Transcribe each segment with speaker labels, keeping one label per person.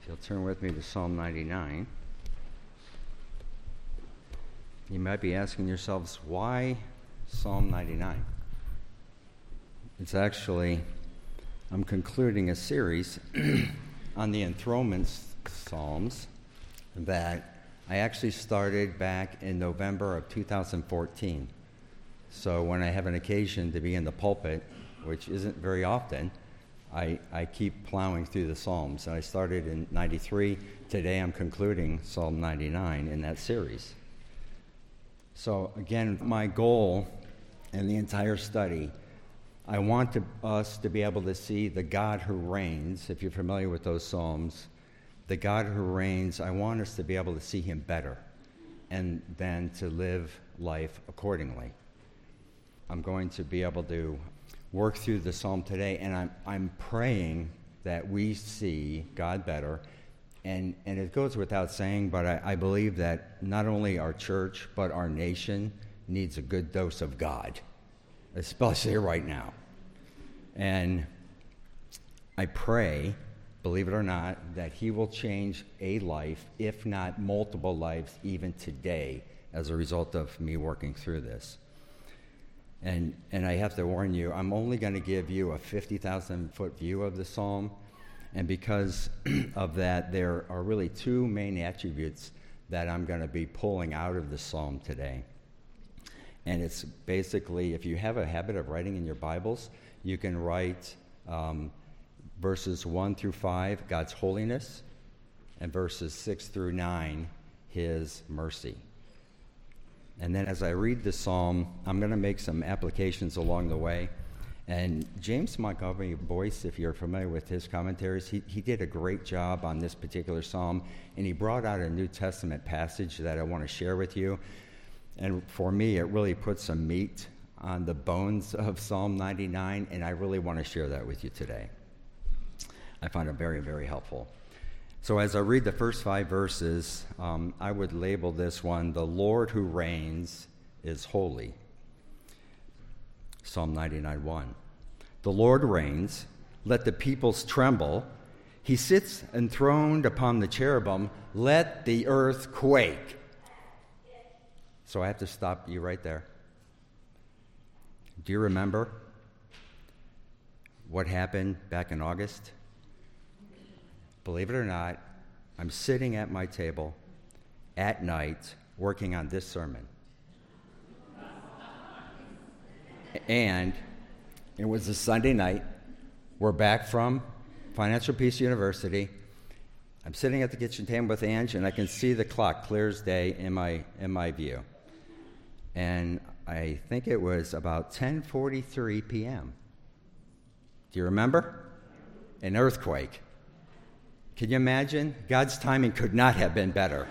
Speaker 1: If you'll turn with me to Psalm 99. You might be asking yourselves, why Psalm 99? It's actually, I'm concluding a series on the enthronement psalms that I actually started back in November of 2014. So when I have an occasion to be in the pulpit, which isn't very often, I keep plowing through the Psalms. And I started in 93. Today I'm concluding Psalm 99 in that series. So again, my goal in the entire study, I want us to be able to see the God who reigns. If you're familiar with those Psalms, the God who reigns, I want us to be able to see him better and then to live life accordingly. I'm going to be able to work through the psalm today, and I'm praying that we see God better. And it goes without saying, but I believe that not only our church, but our nation needs a good dose of God, especially right now. And I pray, believe it or not, that he will change a life, if not multiple lives, even today, as a result of me working through this. And I have to warn you, I'm only going to give you a 50,000-foot view of the psalm. And because of that, there are really two main attributes that I'm going to be pulling out of the psalm today. And it's basically, if you have a habit of writing in your Bibles, you can write verses 1 through 5, God's holiness, and verses 6 through 9, his mercy. And then as I read the psalm, I'm going to make some applications along the way. And James Montgomery Boyce, if you're familiar with his commentaries, he did a great job on this particular psalm, and he brought out a New Testament passage that I want to share with you. And for me, it really puts some meat on the bones of Psalm 99, and I really want to share that with you today. I find it very, very helpful. So as I read the first 5 verses, I would label this one, "The Lord who reigns is holy." Psalm 99:1. The Lord reigns, let the peoples tremble. He sits enthroned upon the cherubim, let the earth quake. So I have to stop you right there. Do you remember what happened back in August? Believe it or not, I'm sitting at my table at night working on this sermon. And it was a Sunday night. We're back from Financial Peace University. I'm sitting at the kitchen table with Ange, and I can see the clock clear as day in my view. And I think it was about 10:43 p.m. Do you remember? An earthquake. Can you imagine? God's timing could not have been better.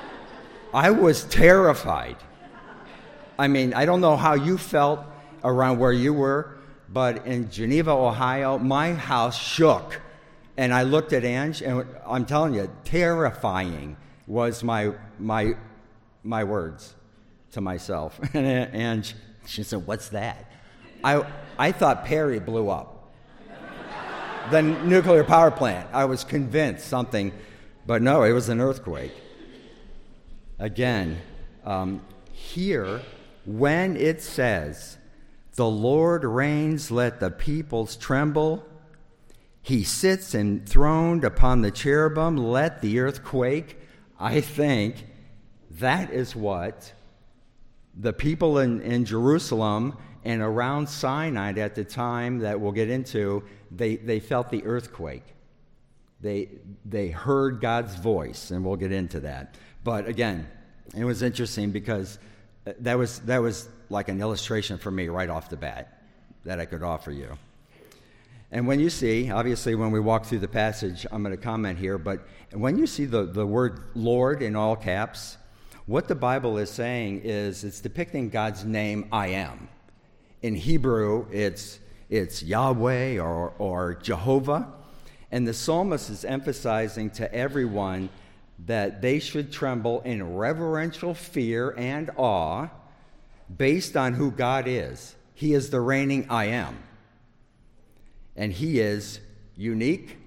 Speaker 1: I was terrified. I mean, I don't know how you felt around where you were, but in Geneva, Ohio, my house shook. And I looked at Ange, and I'm telling you, terrifying was my words to myself. And Ange, she said, "What's that?" I thought Perry blew up. The nuclear power plant. I was convinced something, but no, it was an earthquake. Again, here, when it says, "The Lord reigns, let the peoples tremble. He sits enthroned upon the cherubim, let the earth quake," I think that is what the people in Jerusalem and around Sinai at the time that we'll get into, they felt the earthquake. They heard God's voice, and we'll get into that. But again, it was interesting because that was like an illustration for me right off the bat that I could offer you. And when you see, obviously when we walk through the passage, I'm going to comment here, but when you see the word Lord in all caps, what the Bible is saying is it's depicting God's name, I am. In Hebrew, it's Yahweh or Jehovah. And the psalmist is emphasizing to everyone that they should tremble in reverential fear and awe based on who God is. He is the reigning I am. And he is unique,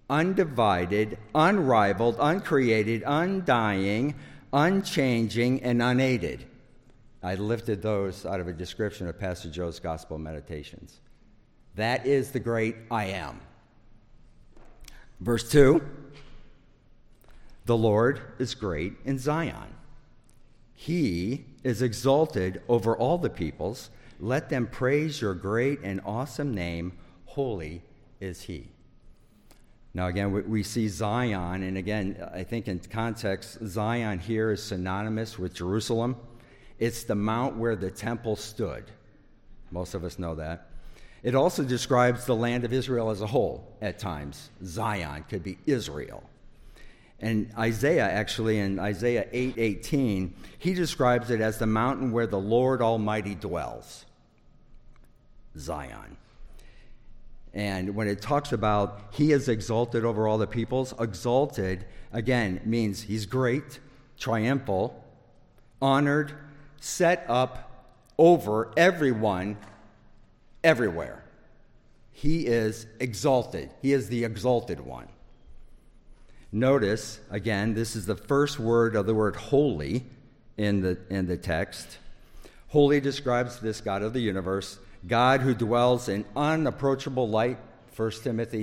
Speaker 1: undivided, unrivaled, uncreated, undying, unchanging, and unaided. I lifted those out of a description of Pastor Joe's Gospel Meditations. That is the great I am. Verse 2, the Lord is great in Zion. He is exalted over all the peoples. Let them praise your great and awesome name. Holy is he. Now, again, we see Zion, and again, I think in context, Zion here is synonymous with Jerusalem. It's the mount where the temple stood. Most of us know that. It also describes the land of Israel as a whole at times. Zion could be Israel. And Isaiah, actually, in Isaiah 8:18, he describes it as the mountain where the Lord Almighty dwells. Zion. And when it talks about he is exalted over all the peoples, exalted, again, means he's great, triumphal, honored, set up over everyone, everywhere. He is exalted. He is the exalted one. Notice, again, this is the first word of the word holy in the text. Holy describes this God of the universe, God who dwells in unapproachable light. 1 Timothy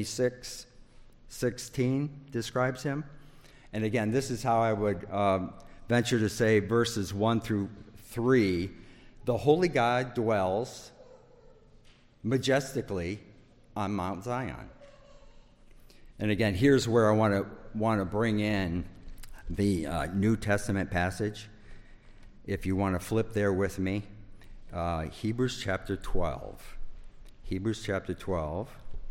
Speaker 1: 6:16 describes him. And again, this is how I would venture to say verses 1 through 3. The holy God dwells majestically on Mount Zion. And again, here's where I want to bring in the New Testament passage. If you want to flip there with me, Hebrews chapter 12. Hebrews chapter 12.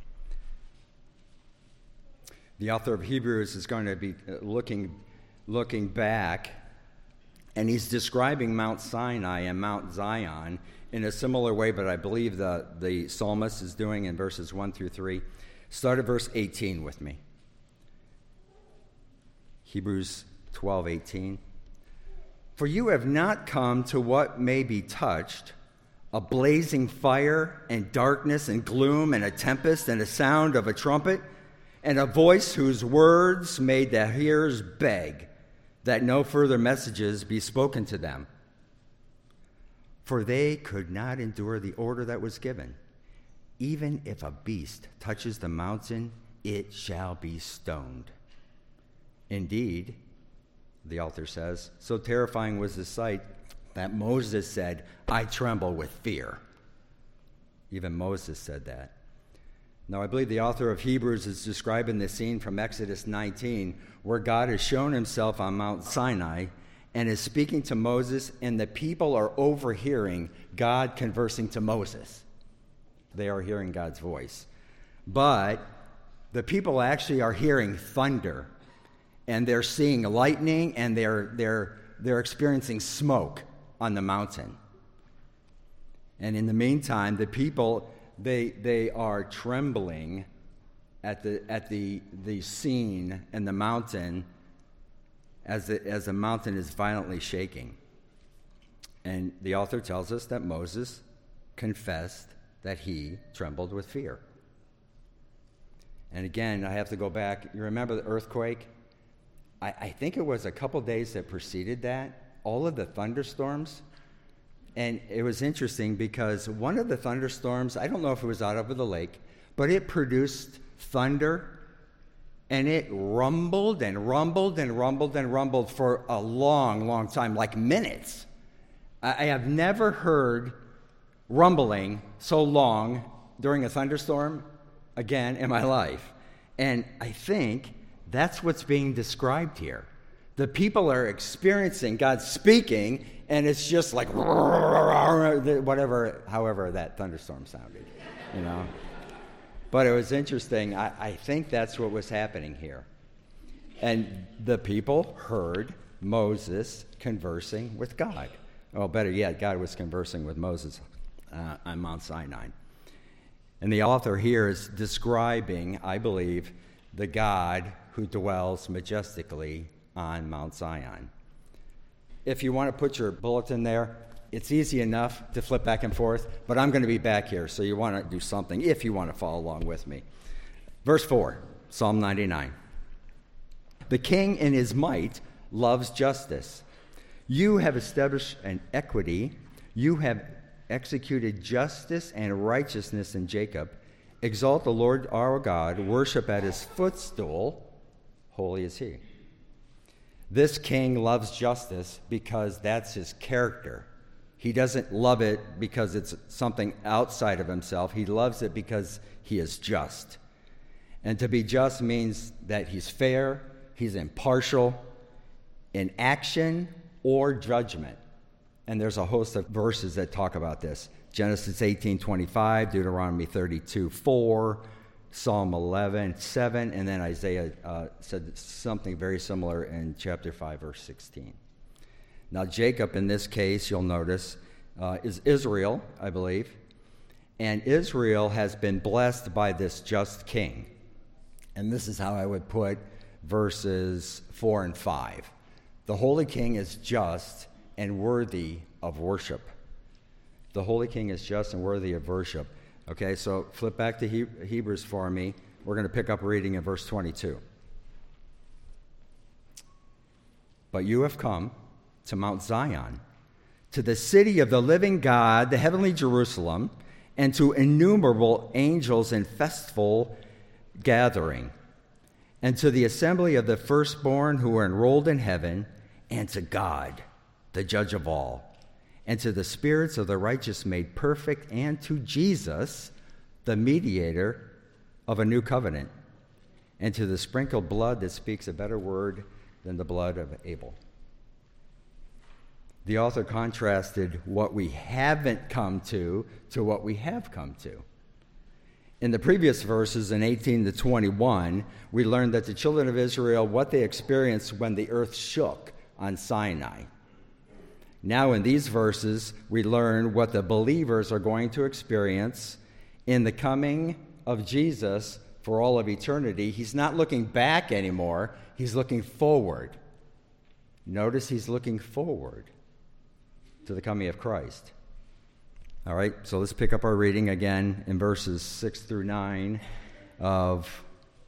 Speaker 1: The author of Hebrews is going to be looking back, and he's describing Mount Sinai and Mount Zion in a similar way, but I believe the psalmist is doing in verses 1 through 3. Start at verse 18 with me. Hebrews 12:18. For you have not come to what may be touched, a blazing fire and darkness and gloom and a tempest and a sound of a trumpet and a voice whose words made the hearers beg that no further messages be spoken to them. For they could not endure the order that was given. Even if a beast touches the mountain, it shall be stoned. Indeed, the author says, so terrifying was the sight that Moses said, I tremble with fear. Even Moses said that. Now, I believe the author of Hebrews is describing the scene from Exodus 19, where God has shown himself on Mount Sinai and is speaking to Moses, and the people are overhearing God conversing to Moses. They are hearing God's voice. But the people actually are hearing thunder, and they're seeing lightning, and they're experiencing smoke on the mountain. And in the meantime, the people, they are trembling at the scene and the mountain as the mountain is violently shaking. And the author tells us that Moses confessed that he trembled with fear. And again, I have to go back. You remember the earthquake? I think it was a couple days that preceded that, all of the thunderstorms. And it was interesting because one of the thunderstorms, I don't know if it was out over the lake, but it produced thunder, and it rumbled and rumbled and rumbled and rumbled for a long, long time, like minutes. I have never heard rumbling so long during a thunderstorm again in my life. And I think that's what's being described here. The people are experiencing God speaking, and it's just like whatever, however that thunderstorm sounded, you know. But it was interesting. I think that's what was happening here. And the people heard Moses conversing with God. Well, better yet, God was conversing with Moses on Mount Sinai. And the author here is describing, I believe, the God who dwells majestically on Mount Zion. If you want to put your bulletin there, it's easy enough to flip back and forth, but I'm going to be back here, so you want to do something if you want to follow along with me. Verse 4, Psalm 99. The king in his might loves justice. You have established an equity. You have executed justice and righteousness in Jacob. Exalt the Lord our God. Worship at his footstool. Holy is he. This king loves justice because that's his character. He doesn't love it because it's something outside of himself. He loves it because he is just. And to be just means that he's fair, he's impartial in action or judgment. And there's a host of verses that talk about this. Genesis 18:25, Deuteronomy 32:4, Psalm 11:7, and then Isaiah said something very similar in chapter 5, verse 16. Now, Jacob, in this case, you'll notice, is Israel, I believe. And Israel has been blessed by this just king. And this is how I would put verses 4 and 5. The Holy King is just and worthy of worship. The Holy King is just and worthy of worship. Okay, so flip back to Hebrews for me. We're going to pick up reading in verse 22. But you have come to Mount Zion, to the city of the living God, the heavenly Jerusalem, and to innumerable angels in festival gathering, and to the assembly of the firstborn who are enrolled in heaven, and to God, the judge of all, and to the spirits of the righteous made perfect, and to Jesus, the mediator of a new covenant, and to the sprinkled blood that speaks a better word than the blood of Abel. The author contrasted what we haven't come to what we have come to. In the previous verses, in 18 to 21, we learned that the children of Israel, what they experienced when the earth shook on Sinai. Now in these verses, we learn what the believers are going to experience in the coming of Jesus for all of eternity. He's not looking back anymore. He's looking forward. Notice he's looking forward to the coming of Christ. All right, so let's pick up our reading again in verses 6 through 9 of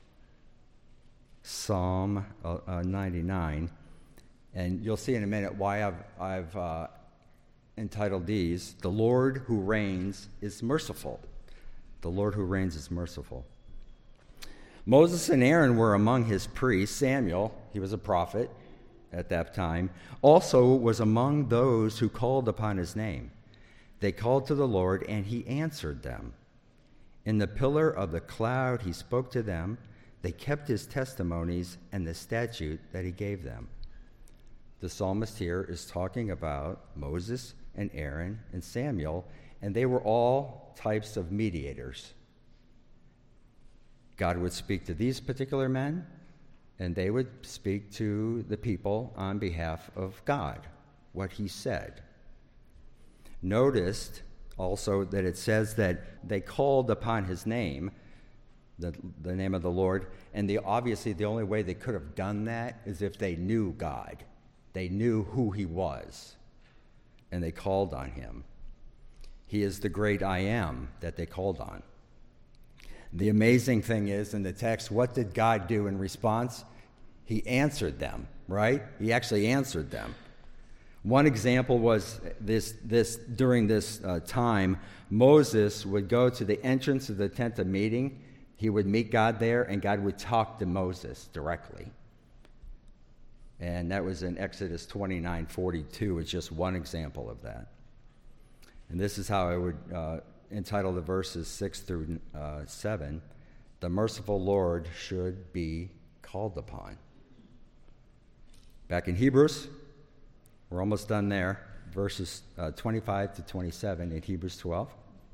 Speaker 1: Psalm 99. And you'll see in a minute why I've entitled these, The Lord Who Reigns is Merciful. The Lord Who Reigns is Merciful. Moses and Aaron were among his priests. Samuel, he was a prophet at that time, also was among those who called upon his name. They called to the Lord, and he answered them. In the pillar of the cloud he spoke to them. They kept his testimonies and the statute that he gave them. The psalmist here is talking about Moses and Aaron and Samuel, and they were all types of mediators. God would speak to these particular men, and they would speak to the people on behalf of God, what he said. Noticed also that it says that they called upon his name, the name of the Lord, and obviously the only way they could have done that is if they knew God. They knew who he was, and they called on him. He is the great I am that they called on. The amazing thing is, in the text, what did God do in response? He answered them, right? He actually answered them. One example was during this time, Moses would go to the entrance of the tent of meeting. He would meet God there, and God would talk to Moses directly. And that was in Exodus 29:42. It's just one example of that. And this is how I would entitle the verses 6 through 7. The merciful Lord should be called upon. Back in Hebrews, we're almost done there. Verses 25 to 27 in Hebrews 12.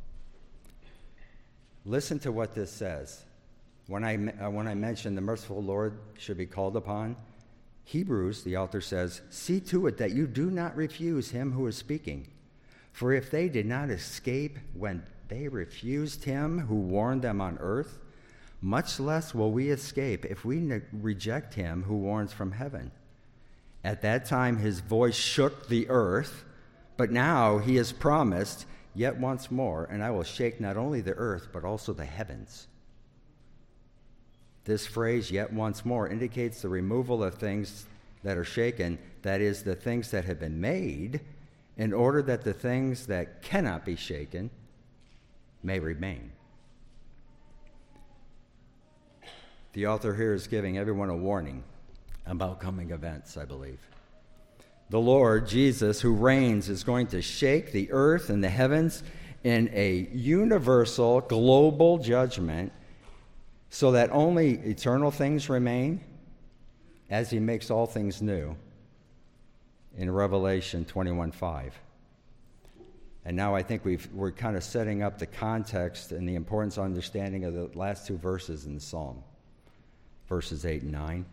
Speaker 1: Listen to what this says. When I mentioned the merciful Lord should be called upon, Hebrews, the author says, see to it that you do not refuse him who is speaking. For if they did not escape when they refused him who warned them on earth, much less will we escape if we reject him who warns from heaven. At that time his voice shook the earth, but now he has promised, yet once more, and I will shake not only the earth, but also the heavens. This phrase, yet once more, indicates the removal of things that are shaken, that is, the things that have been made, in order that the things that cannot be shaken may remain. The author here is giving everyone a warning about coming events, I believe. The Lord, Jesus, who reigns, is going to shake the earth and the heavens in a universal, global judgment so that only eternal things remain as he makes all things new in Revelation 21:5. And now I think we're kind of setting up the context and the importance of understanding of the last two verses in the Psalm, verses 8 and 9.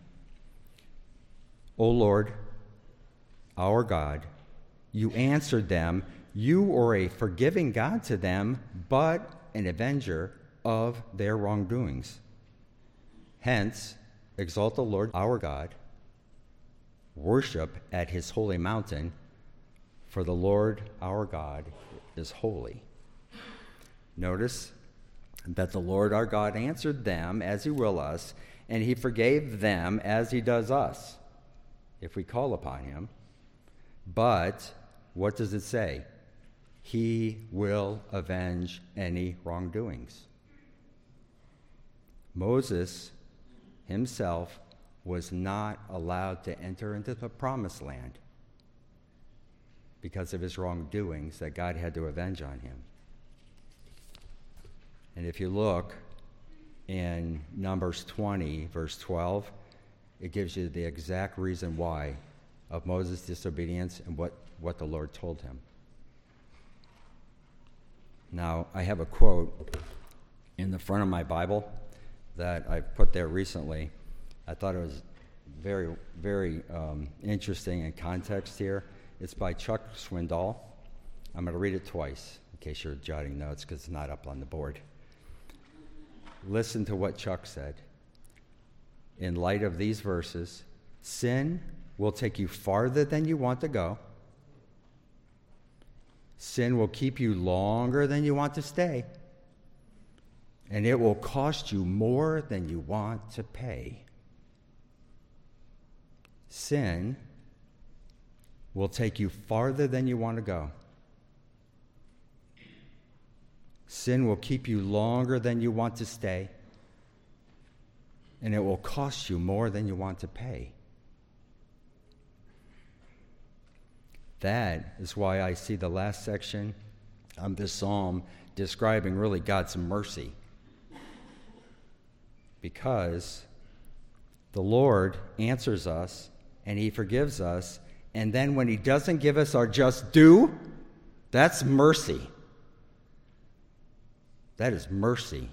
Speaker 1: O Lord, our God, you answered them. You are a forgiving God to them, but an avenger of their wrongdoings. Hence, exalt the Lord our God, worship at his holy mountain, for the Lord our God is holy. Notice that the Lord our God answered them as he will us, and he forgave them as he does us, if we call upon him. But what does it say? He will avenge any wrongdoings. Moses himself was not allowed to enter into the promised land because of his wrongdoings that God had to avenge on him. And if you look in Numbers 20, verse 12, it gives you the exact reason why of Moses' disobedience and what the Lord told him. Now, I have a quote in the front of my Bible that I put there recently. I thought it was very, very interesting in context here. It's by Chuck Swindoll. I'm going to read it twice in case you're jotting notes because it's not up on the board. Listen to what Chuck said. In light of these verses, sin will take you farther than you want to go. Sin will keep you longer than you want to stay. And it will cost you more than you want to pay. Sin will take you farther than you want to go. Sin will keep you longer than you want to stay. And it will cost you more than you want to pay. That is why I see the last section of this psalm describing really God's mercy. Because the Lord answers us and he forgives us, and then when he doesn't give us our just due, that's mercy. That is mercy.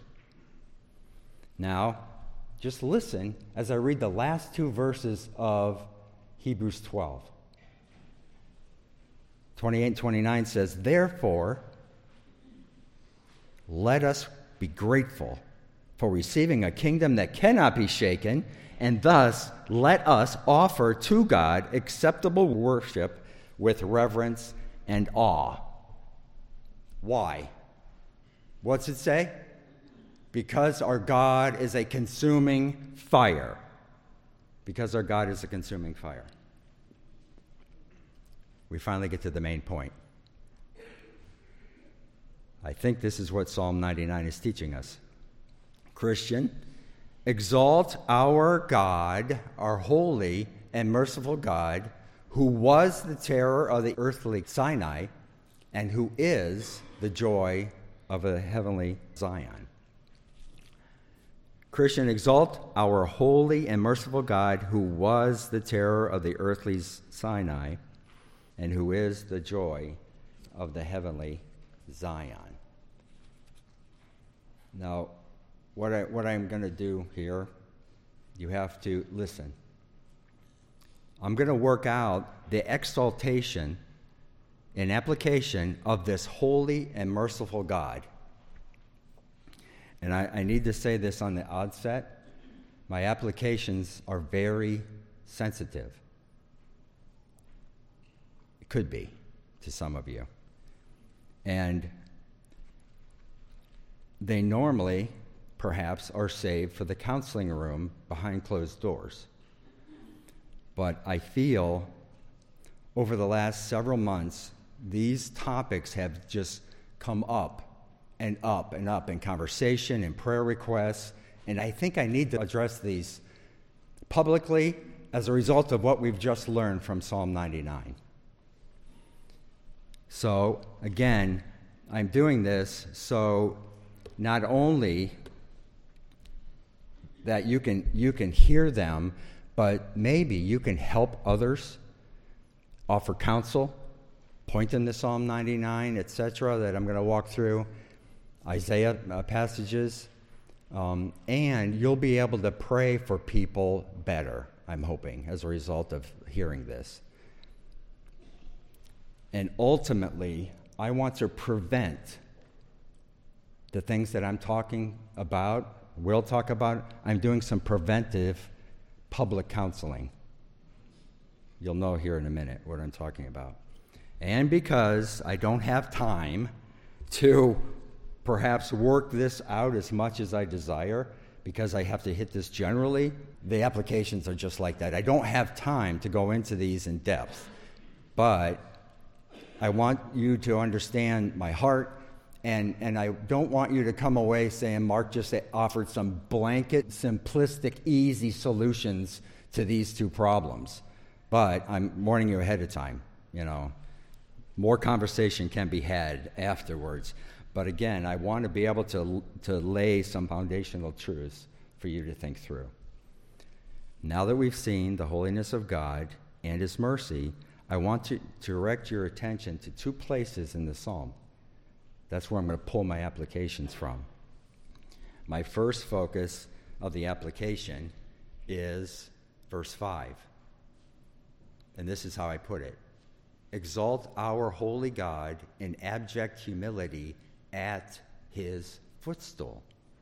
Speaker 1: Now, just listen as I read the last two verses of Hebrews 12. 28 and 29 says, therefore, let us be grateful for receiving a kingdom that cannot be shaken, and thus let us offer to God acceptable worship with reverence and awe. Why? What's it say? Because our God is a consuming fire. Because our God is a consuming fire. We finally get to the main point. I think this is what Psalm 99 is teaching us. Christian, exalt our God, our holy and merciful God, who was the terror of the earthly Sinai and who is the joy of a heavenly Zion. Christian, exalt our holy and merciful God, who was the terror of the earthly Sinai and who is the joy of the heavenly Zion. Now, what I'm going to do here, you have to listen. I'm going to work out the exaltation and application of this holy and merciful God. And I need to say this on the outset. My applications are very sensitive. It could be to some of you. And they normally perhaps, are saved for the counseling room behind closed doors. But I feel over the last several months, these topics have just come up and up and up in conversation and prayer requests, and I think I need to address these publicly as a result of what we've just learned from Psalm 99. So, again, I'm doing this so not only that you can hear them, but maybe you can help others, offer counsel, point them to Psalm 99, etc., that I'm going to walk through, Isaiah passages, and you'll be able to pray for people better, I'm hoping, as a result of hearing this. And ultimately, I want to prevent the things that I'm talking about, will talk about. I'm doing some preventive public counseling. You'll know here in a minute what I'm talking about. And because I don't have time to perhaps work this out as much as I desire, because I have to hit this generally, the applications are just like that. I don't have time to go into these in depth. But I want you to understand my heart, and I don't want you to come away saying Mark just offered some blanket, simplistic, easy solutions to these two problems. But I'm warning you ahead of time, More conversation can be had afterwards. But again, I want to be able to lay some foundational truths for you to think through. Now that we've seen the holiness of God and His mercy, I want to direct your attention to two places in the psalm. That's where I'm going to pull my applications from. My first focus of the application is verse 5. And this is how I put it. Exalt our holy God in abject humility at His footstool.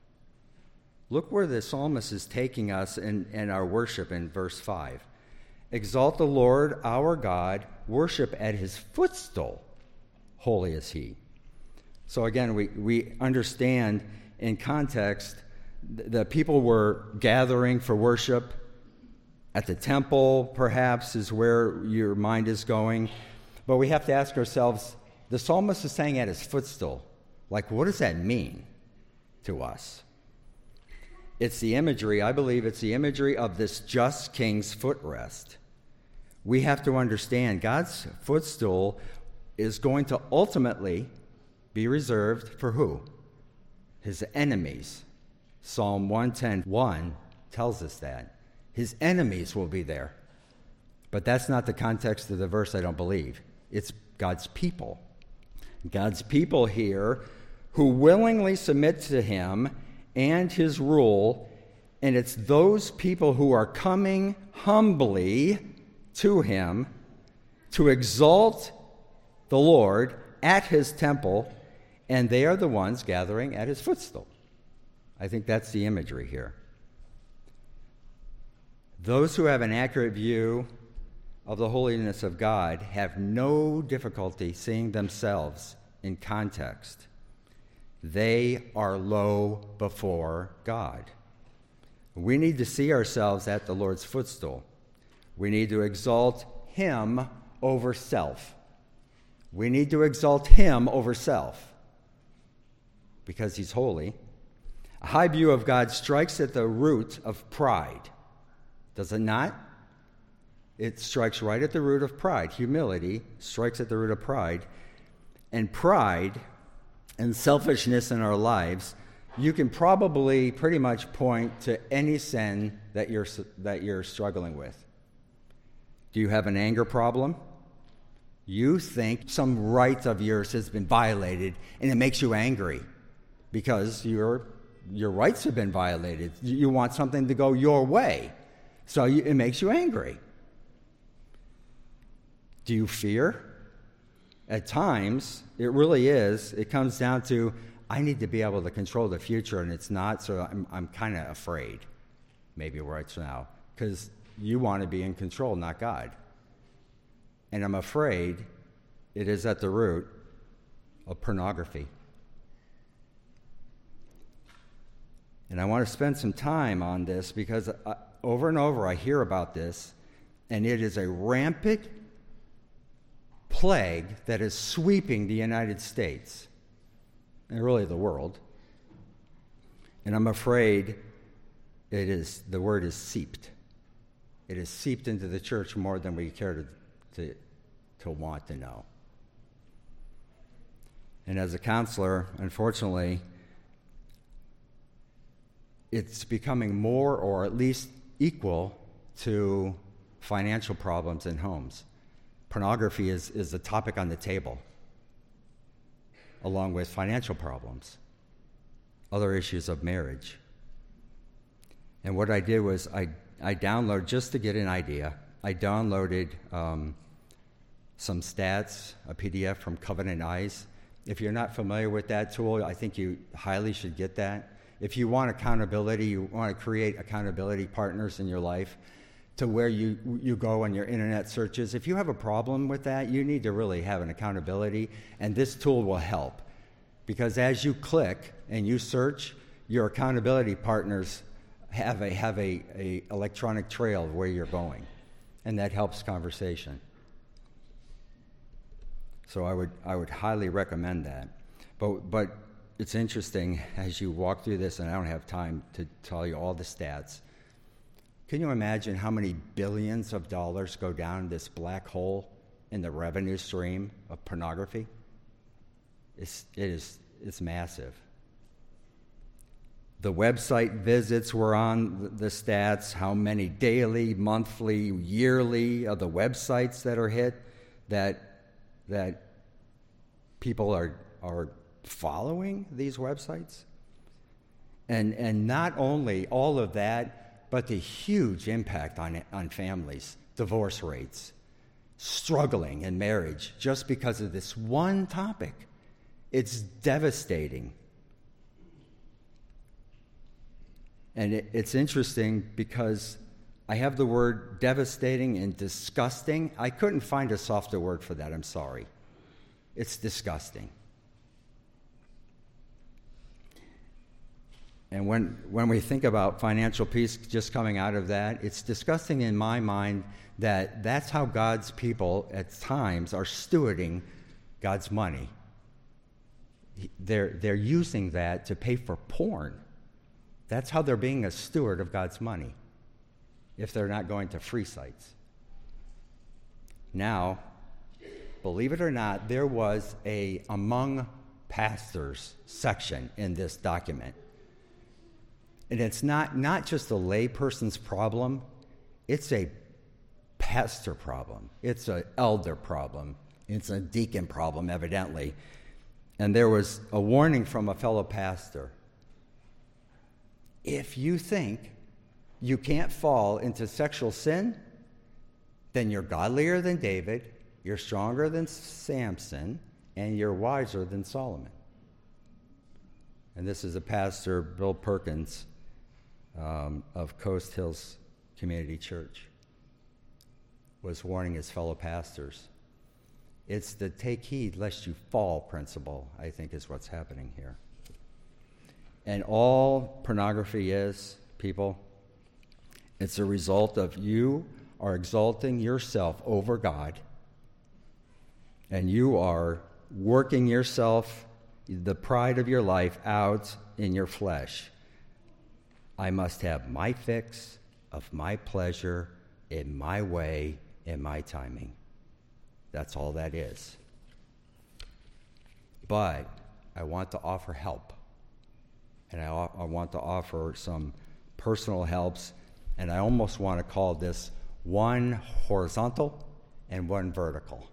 Speaker 1: Look where the psalmist is taking us in our worship in verse 5. Exalt the Lord our God, worship at His footstool. Holy is He. So again, we understand in context, the people were gathering for worship at the temple, perhaps, is where your mind is going. But we have to ask ourselves, the psalmist is saying at His footstool. Like, what does that mean to us? It's the imagery, I believe it's the imagery of this just king's footrest. We have to understand God's footstool is going to ultimately be reserved for who? His enemies. Psalm 110:1 tells us that. His enemies will be there. But that's not the context of the verse, I don't believe. It's God's people. God's people here who willingly submit to Him and His rule, and it's those people who are coming humbly to Him to exalt the Lord at His temple, and they are the ones gathering at His footstool. I think that's the imagery here. Those who have an accurate view of the holiness of God have no difficulty seeing themselves in context. They are low before God. We need to see ourselves at the Lord's footstool. We need to exalt Him over self. We need to exalt Him over self because He's holy. A high view of God strikes at the root of pride. Does it not? It strikes right at the root of pride. Humility strikes at the root of pride. And pride and selfishness in our lives, you can probably pretty much point to any sin that you're struggling with. Do you have an anger problem? You think some right of yours has been violated, and it makes you angry because your rights have been violated. You want something to go your way, so it makes you angry. Do you fear? At times, it really is. It comes down to, I need to be able to control the future, and it's not, so I'm kind of afraid, maybe right now, because you want to be in control, not God. And I'm afraid it is at the root of pornography. And I want to spend some time on this because over and over I hear about this, and it is a rampant plague that is sweeping the United States, and really the world. And I'm afraid the word is seeped. It is seeped into the church more than we care to want to know. And as a counselor, unfortunately, it's becoming more or at least equal to financial problems in homes. Pornography is the topic on the table, along with financial problems, other issues of marriage. And what I did was I downloaded, just to get an idea, I downloaded some stats, a PDF from Covenant Eyes. If you're not familiar with that tool, I think you highly should get that. If you want accountability, you want to create accountability partners in your life to where you go on your internet searches. If you have a problem with that, you need to really have an accountability, and this tool will help. Because as you click and you search, your accountability partners have a electronic trail of where you're going, and that helps conversation. So I would highly recommend that. But it's interesting as you walk through this, and I don't have time to tell you all the stats. Can you imagine how many billions of dollars go down this black hole in the revenue stream of pornography? It's massive. The website visits were on the stats, how many daily, monthly, yearly of the websites that are hit that people are following these websites. And not only all of that, but the huge impact on families, divorce rates, struggling in marriage just because of this one topic. It's devastating. And it's interesting because I have the word devastating and disgusting. I couldn't find a softer word for that, I'm sorry. It's disgusting. And when we think about financial peace just coming out of that, it's disgusting in my mind that that's how God's people at times are stewarding God's money. They're using that to pay for porn. That's how they're being a steward of God's money, if they're not going to free sites. Now, believe it or not, there was a among pastors section in this document. And it's not just a layperson's problem, it's a pastor problem. It's an elder problem. It's a deacon problem, evidently. And there was a warning from a fellow pastor. If you think you can't fall into sexual sin, then you're godlier than David, you're stronger than Samson, and you're wiser than Solomon. And this is a pastor, Bill Perkins, of Coast Hills Community Church, was warning his fellow pastors. It's the take heed lest you fall principle, I think, is what's happening here. And all pornography is, people, it's a result of you are exalting yourself over God, and you are working yourself, the pride of your life, out in your flesh. I must have my fix of my pleasure in my way, in my timing. That's all that is. But I want to offer help. And I want to offer some personal helps. And I almost want to call this one horizontal and one vertical.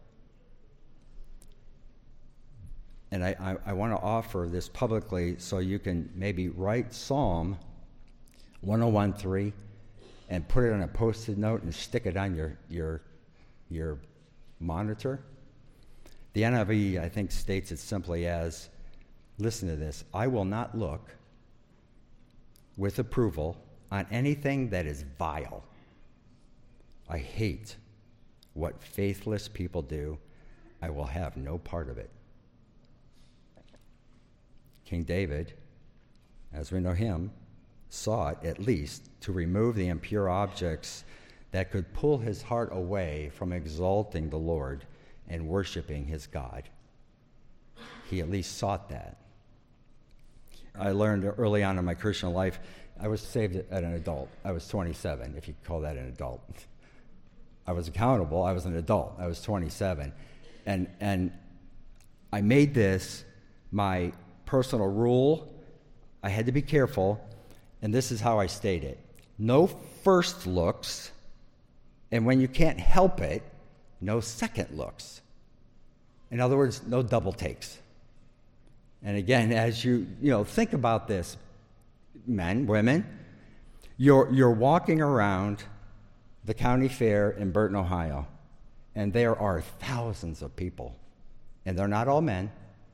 Speaker 1: And I want to offer this publicly so you can maybe write Psalm 101:3 and put it on a Post-it note and stick it on your monitor. The NIV, I think, states it simply as, listen to this, I will not look with approval on anything that is vile. I hate what faithless people do. I will have no part of it. King David, as we know him, sought at least to remove the impure objects that could pull his heart away from exalting the Lord and worshiping his God. He at least sought that. I learned early on in my Christian life, I was saved at an adult. I was 27, if you call that an adult. I was accountable. I was an adult. I was 27. And I made this my personal rule. I had to be careful, and this is how I state it. No first looks, and when you can't help it, no second looks. In other words, no double takes. And again, as you think about this, men, women, you're walking around the county fair in Burton, Ohio, and there are thousands of people, and they're not all men.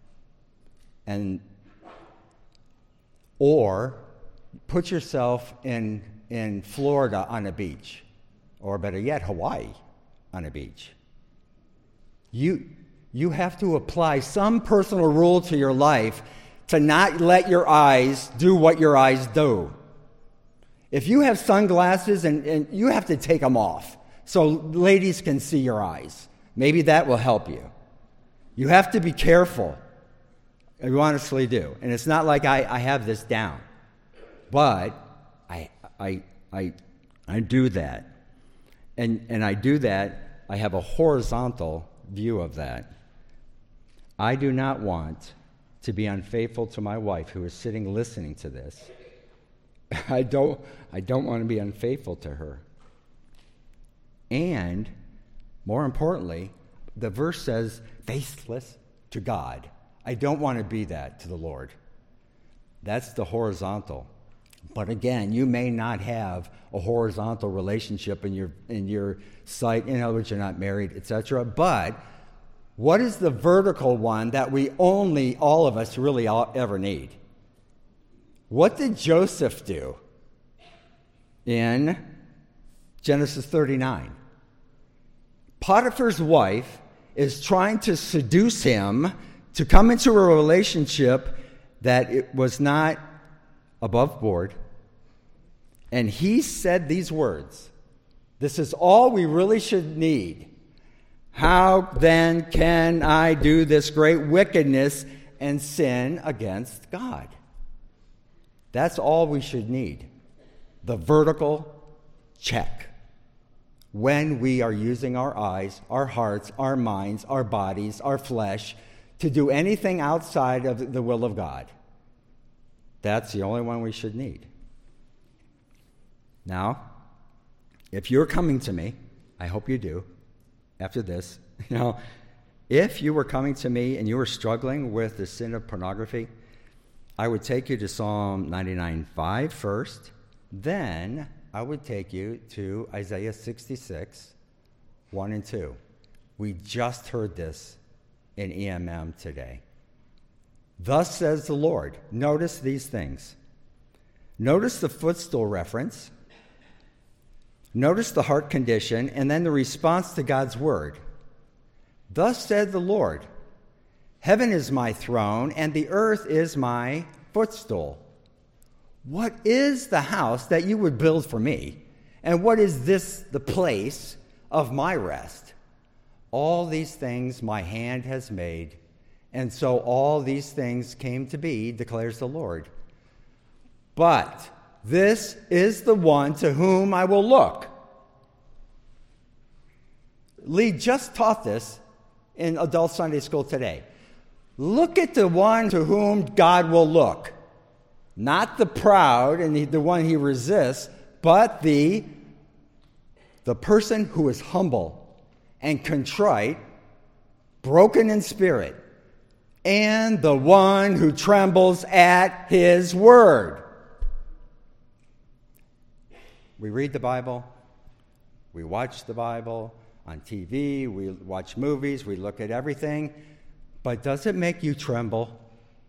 Speaker 1: Or put yourself in Florida on a beach, or better yet, Hawaii on a beach. You have to apply some personal rule to your life to not let your eyes do what your eyes do. If you have sunglasses and you have to take them off so ladies can see your eyes, maybe that will help you. You have to be careful. You honestly do. And it's not like I have this down. But I do that. And I do that, I have a horizontal view of that. I do not want to be unfaithful to my wife who is sitting listening to this. I don't want to be unfaithful to her. And more importantly, the verse says faithless to God. I don't want to be that to the Lord. That's the horizontal. But again, you may not have a horizontal relationship in your sight. In other words, you're not married, etc. But what is the vertical one that all of us really ever need? What did Joseph do in Genesis 39? Potiphar's wife is trying to seduce him to come into a relationship that it was not above board. And he said these words, "This is all we really should need. How then can I do this great wickedness and sin against God?" That's all we should need. The vertical check. When we are using our eyes, our hearts, our minds, our bodies, our flesh to do anything outside of the will of God. That's the only one we should need. Now, if you're coming to me, I hope you do, after this, if you were coming to me and you were struggling with the sin of pornography, I would take you to Psalm 99:5 first. Then I would take you to Isaiah 66, 1 and 2. We just heard this in EMM today. Thus says the Lord. Notice these things. Notice the footstool reference. Notice the heart condition, and then the response to God's word. Thus said the Lord, heaven is my throne, and the earth is my footstool. What is the house that you would build for me? And what is this, the place of my rest? All these things my hand has made, and so all these things came to be, declares the Lord. But this is the one to whom I will look. Lee just taught this in adult Sunday school today. Look at the one to whom God will look. Not the proud and the one he resists, but the person who is humble and contrite, broken in spirit, and the one who trembles at his word. We read the Bible, we watch the Bible on TV, we watch movies, we look at everything, but does it make you tremble?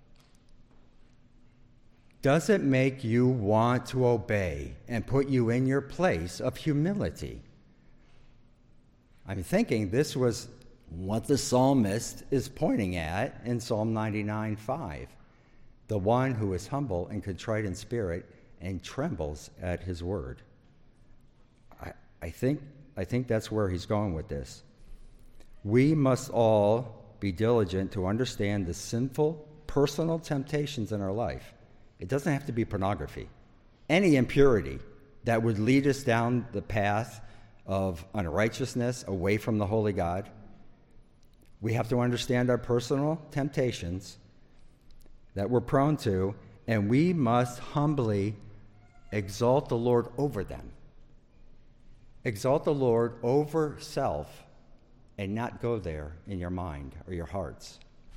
Speaker 1: Does it make you want to obey and put you in your place of humility? I'm thinking this was what the psalmist is pointing at in Psalm 99:5. The one who is humble and contrite in spirit and trembles at his word. I think that's where he's going with this. We must all be diligent to understand the sinful, personal temptations in our life. It doesn't have to be pornography. Any impurity that would lead us down the path of unrighteousness away from the holy God. We have to understand our personal temptations that we're prone to, and we must humbly exalt the Lord over them. Exalt the Lord over self and not go there in your mind or your hearts.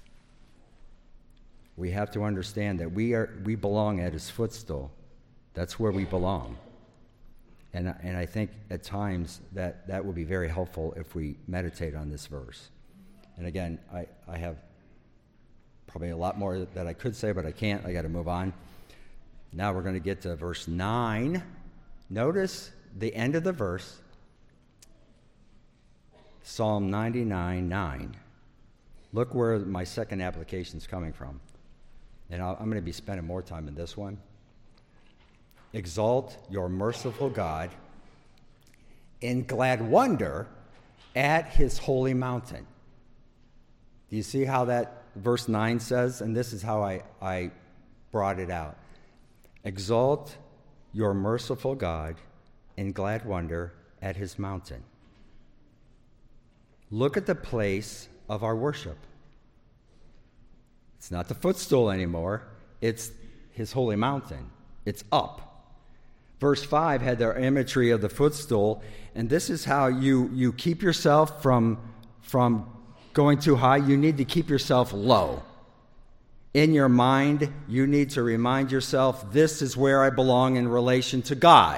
Speaker 1: We have to understand that we belong at his footstool. That's where we belong. And I think at times that will be very helpful if we meditate on this verse. And again, I have probably a lot more that I could say, but I can't. I got to move on. Now we're going to get to verse 9. Notice the end of the verse, Psalm 99:9. Look where my second application is coming from. And I'm going to be spending more time in this one. Exalt your merciful God in glad wonder at his holy mountain. Do you see how that verse 9 says? And this is how I brought it out. Exalt your merciful God in glad wonder at his mountain. Look at the place of our worship. It's not the footstool anymore. It's his holy mountain. It's up. Verse 5 had their imagery of the footstool, and this is how you keep yourself from going too high. You need to keep yourself low. In your mind, you need to remind yourself, this is where I belong in relation to God.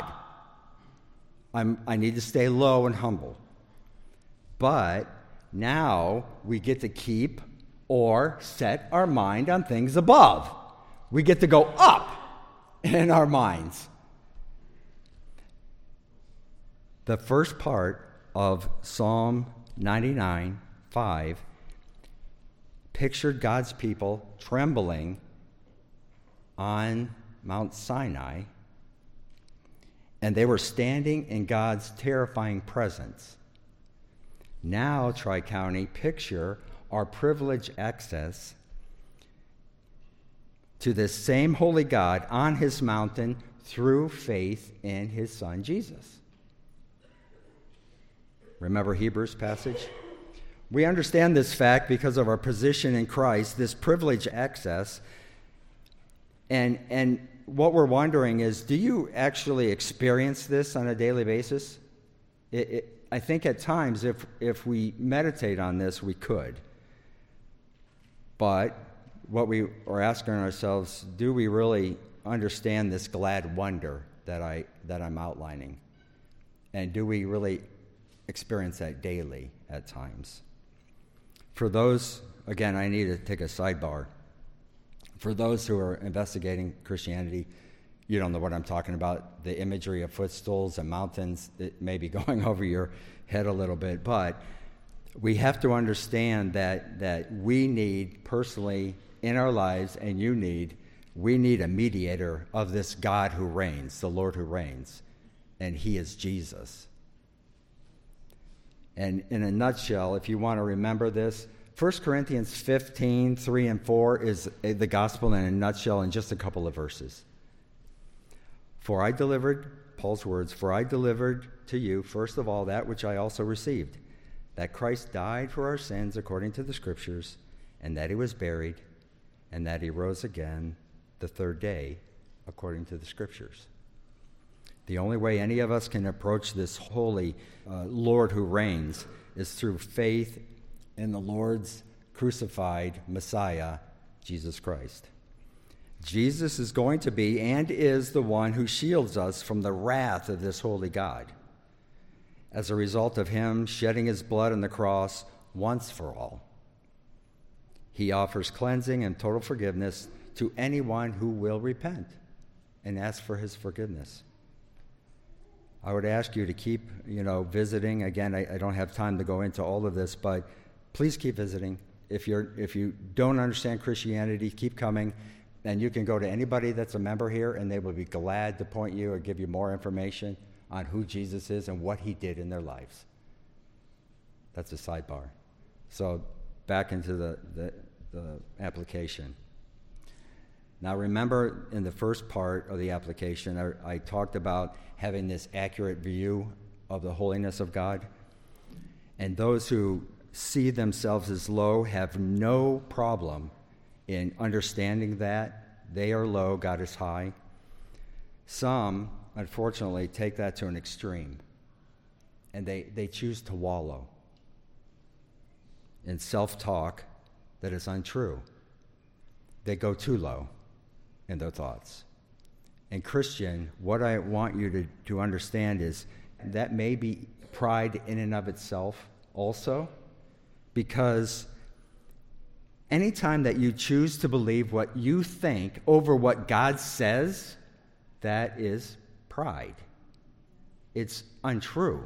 Speaker 1: I need to stay low and humble. But now we get to keep or set our mind on things above. We get to go up in our minds. The first part of Psalm 99:5 pictured God's people trembling on Mount Sinai, and they were standing in God's terrifying presence. Now, Tri-County, picture our privileged access to this same holy God on his mountain through faith in his Son, Jesus. Remember Hebrews passage? We understand this fact because of our position in Christ, this privileged access. And what we're wondering is, do you actually experience this on a daily basis? I think at times, if we meditate on this, we could. But what we are asking ourselves, do we really understand this glad wonder that I'm outlining? And do we really experience that daily at times? For those, again, I need to take a sidebar. For those who are investigating Christianity, you don't know what I'm talking about. The imagery of footstools and mountains, it may be going over your head a little bit, but we have to understand that we need personally in our lives, and we need a mediator of this God who reigns, the Lord who reigns, and he is Jesus. And in a nutshell, if you want to remember this, 1 Corinthians 15, 3 and 4 is the gospel in a nutshell in just a couple of verses. Paul's words, for I delivered to you, first of all, that which I also received, that Christ died for our sins according to the Scriptures, and that he was buried, and that he rose again the third day according to the Scriptures. The only way any of us can approach this holy Lord who reigns is through faith in the Lord's crucified Messiah, Jesus Christ. Jesus is going to be and is the one who shields us from the wrath of this holy God. As a result of him shedding his blood on the cross once for all, he offers cleansing and total forgiveness to anyone who will repent and ask for his forgiveness. I would ask you to keep, visiting. Again, I don't have time to go into all of this, but please keep visiting. If you don't understand Christianity, keep coming. And you can go to anybody that's a member here, and they will be glad to point you or give you more information on who Jesus is and what he did in their lives. That's a sidebar. So back into the application. Now remember, in the first part of the application, I talked about having this accurate view of the holiness of God. And those who see themselves as low have no problem in understanding that. They are low, God is high. Some, unfortunately, take that to an extreme, and they choose to wallow in self-talk that is untrue. They go too low in their thoughts. And Christian, what I want you to understand is that may be pride in and of itself also, because anytime that you choose to believe what you think over what God says, that is pride. It's untrue.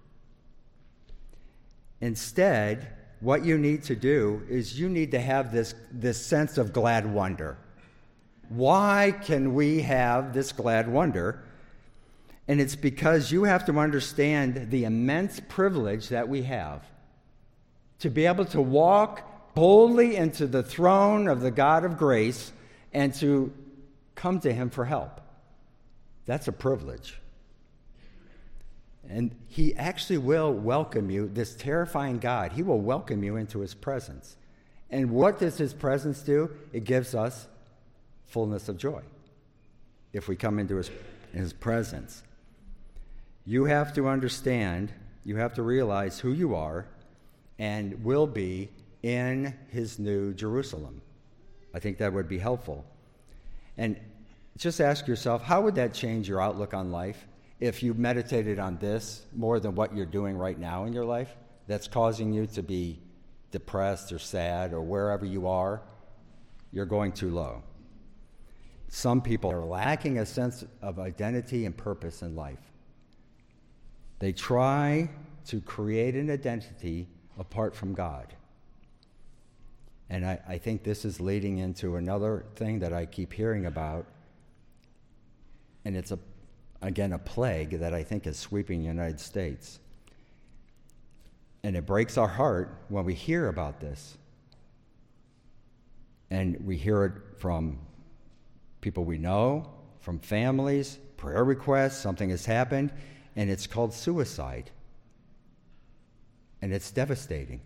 Speaker 1: Instead, what you need to do is you need to have this sense of glad wonder. Why can we have this glad wonder? And it's because you have to understand the immense privilege that we have to be able to walk boldly into the throne of the God of grace and to come to him for help. That's a privilege. And he actually will welcome you, this terrifying God. He will welcome you into his presence. And what does his presence do? It gives us fullness of joy if we come into his presence. You have to understand, you have to realize who you are and will be in his new Jerusalem. I think that would be helpful. And just ask yourself, how would that change your outlook on life if you meditated on this more than what you're doing right now in your life that's causing you to be depressed or sad or wherever you are? You're going too low. Some people are lacking a sense of identity and purpose in life. They try to create an identity apart from God. And I think this is leading into another thing that I keep hearing about, and it's, again, a plague that I think is sweeping the United States. And it breaks our heart when we hear about this. And we hear it from people we know, from families, prayer requests, something has happened, and it's called suicide. And it's devastating.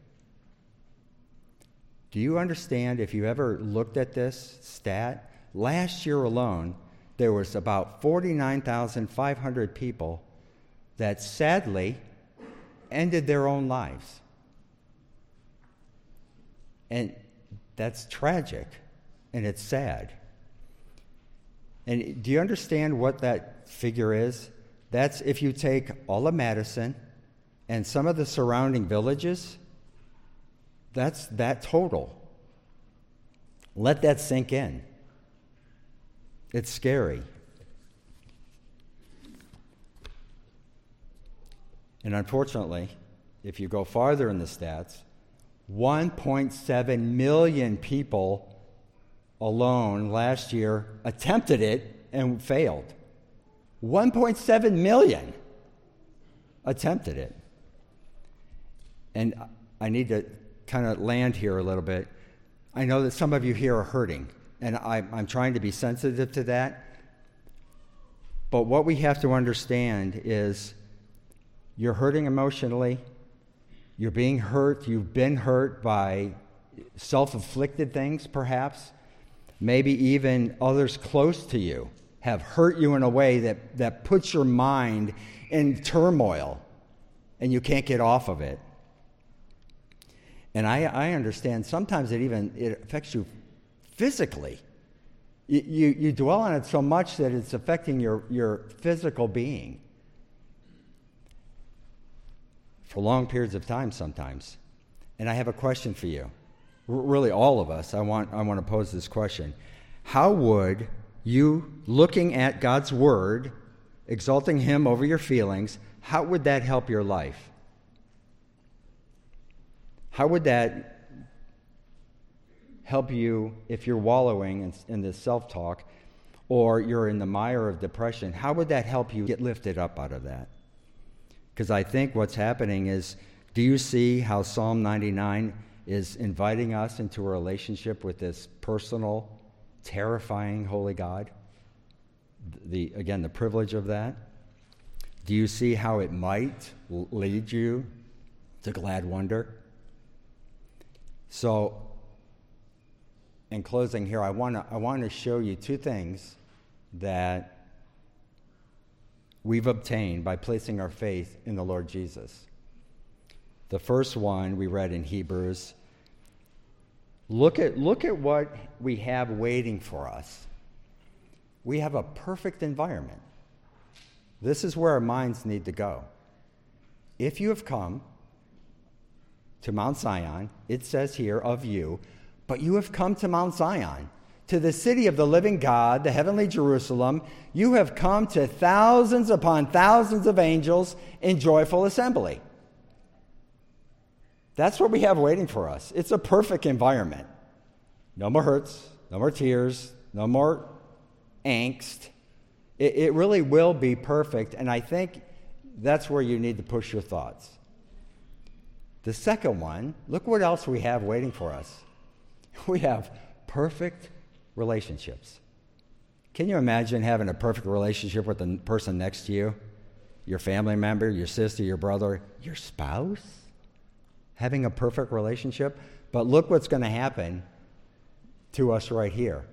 Speaker 1: Do you understand, if you ever looked at this stat, last year alone, there was about 49,500 people that sadly ended their own lives. And that's tragic, and it's sad. And do you understand what that figure is? That's if you take all of Madison and some of the surrounding villages, that's that total. Let that sink in. It's scary. And unfortunately, if you go farther in the stats, 1.7 million people alone last year attempted it and failed. 1.7 million attempted it. And I need to kind of land here a little bit. I know that some of you here are hurting, and I'm trying to be sensitive to that. But what we have to understand is you're hurting emotionally, you're being hurt, you've been hurt by self-inflicted things perhaps, maybe even others close to you have hurt you in a way that puts your mind in turmoil and you can't get off of it. And I understand sometimes it affects you physically. You dwell on it so much that it's affecting your physical being for long periods of time sometimes. And I have a question for you. Really, all of us, I want to pose this question. How would you, looking at God's Word, exalting Him over your feelings, how would that help your life? How would that help you if you're wallowing in this self-talk or you're in the mire of depression? How would that help you get lifted up out of that? Because I think what's happening is, do you see how Psalm 99 is inviting us into a relationship with this personal, terrifying, holy God? The privilege of that. Do you see how it might lead you to glad wonder? So, in closing here, I want to show you two things that we've obtained by placing our faith in the Lord Jesus. The first one we read in Hebrews. Look at what we have waiting for us. We have a perfect environment. This is where our minds need to go. If you have come to Mount Zion, it says here of you, but you have come to Mount Zion, to the city of the living God, the heavenly Jerusalem. You have come to thousands upon thousands of angels in joyful assembly. That's what we have waiting for us. It's a perfect environment. No more hurts, no more tears, no more angst. It really will be perfect, and I think that's where you need to push your thoughts. The second one, look what else we have waiting for us. We have perfect relationships. Can you imagine having a perfect relationship with the person next to you? Your family member, your sister, your brother, your spouse? Having a perfect relationship? But look what's going to happen to us right here.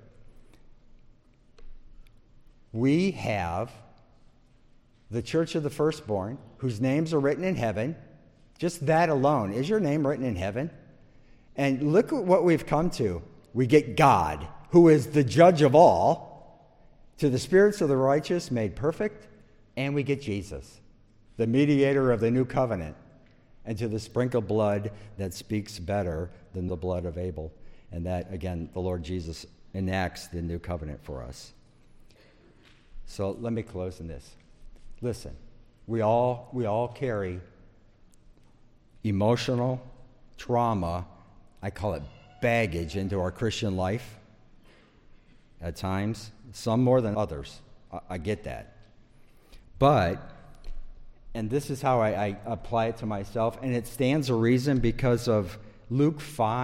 Speaker 1: We have the Church of the Firstborn, whose names are written in heaven. Just that alone. Is your name written in heaven? And look at what we've come to. We get God, who is the judge of all, to the spirits of the righteous made perfect, and we get Jesus, the mediator of the new covenant, and to the sprinkled blood that speaks better than the blood of Abel. And that, again, the Lord Jesus enacts the new covenant for us. So let me close in this. Listen, we all carry emotional trauma, I call it baggage, into our Christian life at times, some more than others. I get that. But, and this is how I apply it to myself, and it stands to reason because of Luke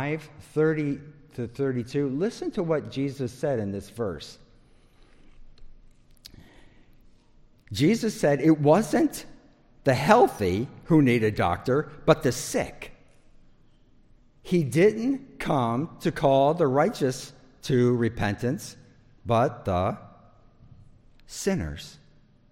Speaker 1: 5:30-32. Listen to what Jesus said in this verse. Jesus said it wasn't the healthy who need a doctor, but the sick. He didn't come to call the righteous to repentance, but the sinners.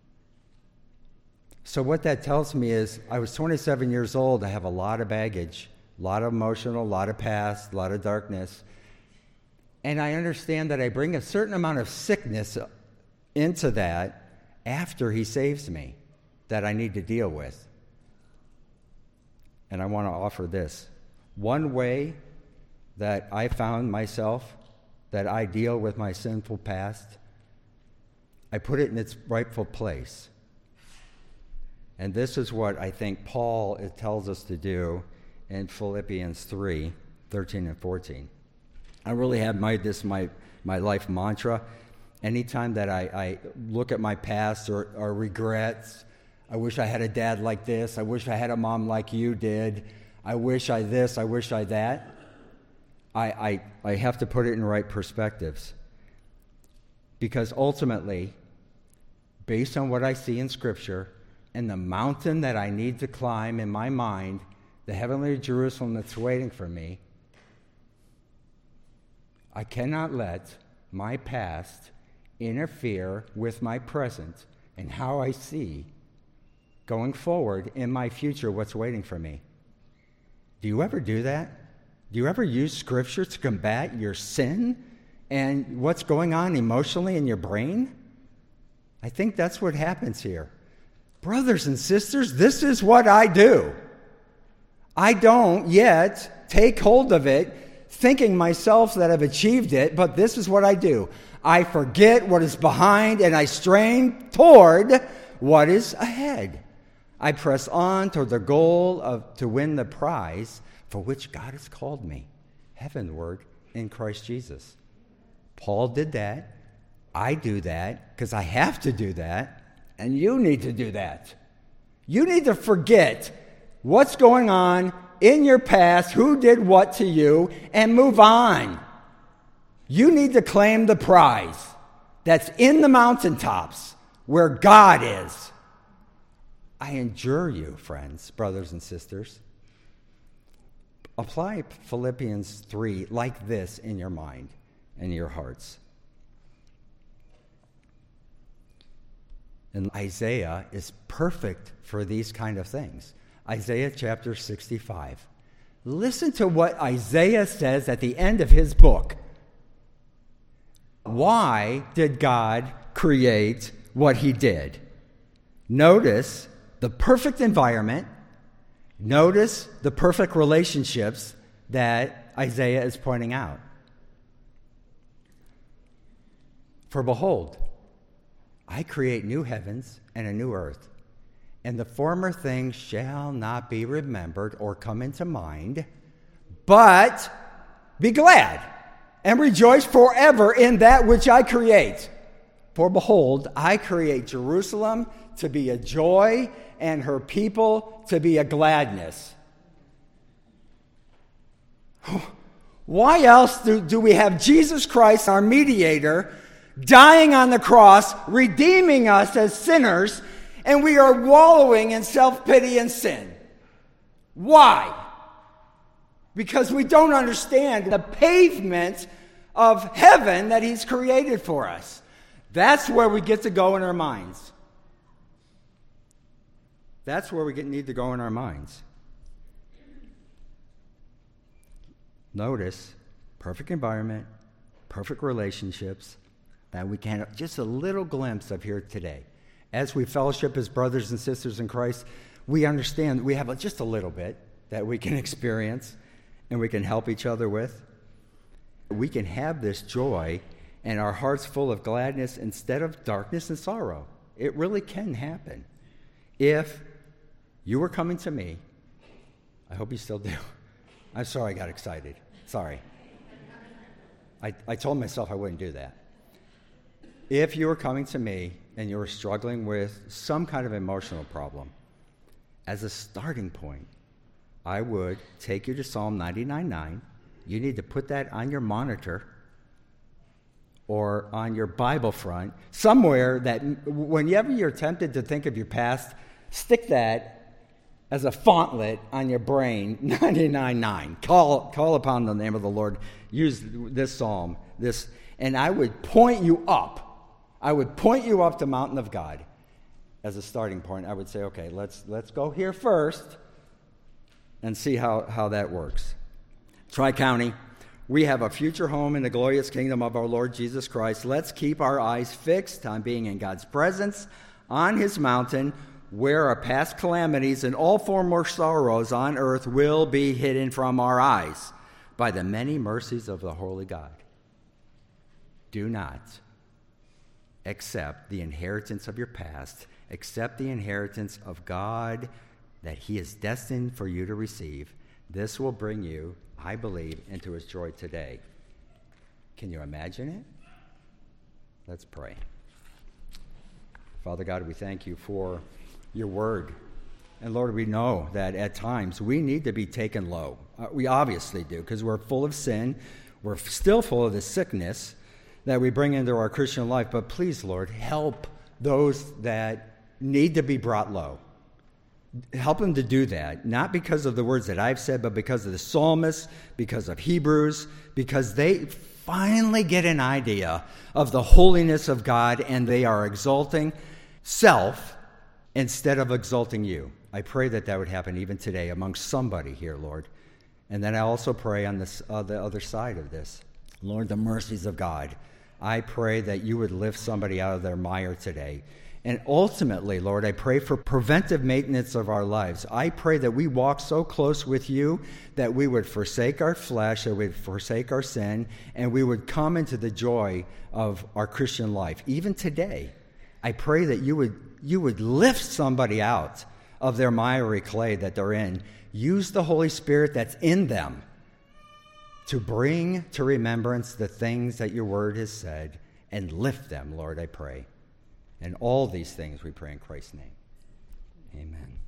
Speaker 1: So what that tells me is I was 27 years old. I have a lot of baggage, a lot of emotional, a lot of past, a lot of darkness. And I understand that I bring a certain amount of sickness into that after he saves me that I need to deal with. And I want to offer this. One way that I found myself that I deal with my sinful past, I put it in its rightful place. And this is what I think Paul tells us to do in Philippians 3:13 and 14. I really have made this my life mantra. Anytime that I look at my past or regrets, I wish I had a dad like this, I wish I had a mom like you did, I wish I this, I wish I that, I have to put it in right perspectives. Because ultimately, based on what I see in Scripture, and the mountain that I need to climb in my mind, the heavenly Jerusalem that's waiting for me, I cannot let my past interfere with my present and how I see going forward in my future what's waiting for me. Do you ever do that? Do you ever use Scripture to combat your sin and what's going on emotionally in your brain? I think that's what happens here. Brothers and sisters, this is what I do. I don't yet take hold of it thinking myself that I've achieved it, but this is what I do. I forget what is behind and I strain toward what is ahead. I press on toward the goal to win the prize for which God has called me, heavenward in Christ Jesus. Paul did that. I do that because I have to do that. And you need to do that. You need to forget what's going on in your past, who did what to you, and move on. You need to claim the prize that's in the mountaintops where God is. I adjure you, friends, brothers and sisters. Apply Philippians 3 like this in your mind and your hearts. And Isaiah is perfect for these kind of things. Isaiah chapter 65. Listen to what Isaiah says at the end of his book. Why did God create what he did? Notice the perfect environment. Notice the perfect relationships that Isaiah is pointing out. For behold, I create new heavens and a new earth, and the former things shall not be remembered or come into mind, but be glad and rejoice forever in that which I create. For behold, I create Jerusalem to be a joy and her people to be a gladness. Why else do we have Jesus Christ, our mediator, dying on the cross, redeeming us as sinners, and we are wallowing in self-pity and sin? Why? Because we don't understand the pavement of heaven that he's created for us. That's where we get to go in our minds. That's where we need to go in our minds. Notice, perfect environment, perfect relationships, that we can have just a little glimpse of here today. As we fellowship as brothers and sisters in Christ, we understand we have just a little bit that we can experience and we can help each other with. We can have this joy and our hearts full of gladness instead of darkness and sorrow. It really can happen. If you were coming to me, I hope you still do. I'm sorry I got excited. Sorry. I told myself I wouldn't do that. If you were coming to me and you were struggling with some kind of emotional problem, as a starting point, I would take you to Psalm 99:9. You need to put that on your monitor or on your Bible front, somewhere that whenever you're tempted to think of your past, stick that as a frontlet on your brain, 99:9. Call upon the name of the Lord. Use this psalm, and I would point you up. I would point you up to Mountain of God as a starting point. I would say, okay, let's go here first and see how that works. Tri-County, we have a future home in the glorious kingdom of our Lord Jesus Christ. Let's keep our eyes fixed on being in God's presence, on his mountain, where our past calamities and all former sorrows on earth will be hidden from our eyes by the many mercies of the holy God. Do not accept the inheritance of your past. Accept the inheritance of God that he is destined for you to receive. This will bring you, I believe, into his joy today. Can you imagine it? Let's pray. Father God, we thank you for your word. And Lord, we know that at times we need to be taken low. We obviously do, because we're full of sin. We're still full of the sickness that we bring into our Christian life. But please, Lord, help those that need to be brought low. Help them to do that, not because of the words that I've said, but because of the psalmists, because of Hebrews, because they finally get an idea of the holiness of God and they are exalting self instead of exalting you. I pray that would happen even today among somebody here, Lord. And then I also pray on this the other side of this, Lord, the mercies of God. I pray that you would lift somebody out of their mire today. And ultimately, Lord, I pray for preventive maintenance of our lives. I pray that we walk so close with you that we would forsake our flesh, that we would forsake our sin, and we would come into the joy of our Christian life. Even today, I pray that you would lift somebody out of their miry clay that they're in. Use the Holy Spirit that's in them to bring to remembrance the things that your word has said and lift them, Lord, I pray. And all these things we pray in Christ's name. Amen.